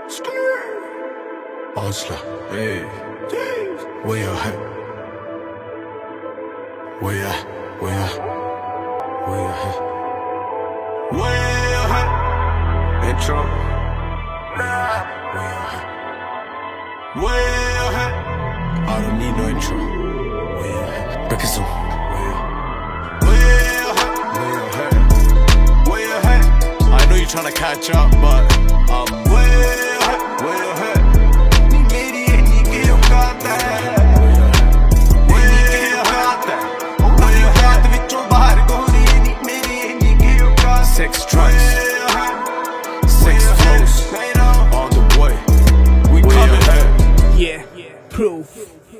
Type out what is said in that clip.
Oslo, hey, where you at? Where you at? Where you at? Where you at? Where you at? Intro. Where you at? Where you at? Where you at? I don't need no intro. Where you at? Because I'm where you at? Where you at? Where you at? I know you're trying to catch up, but where you at? Where you at? Six tracks, six flows, on the way. We coming. Yeah, proof.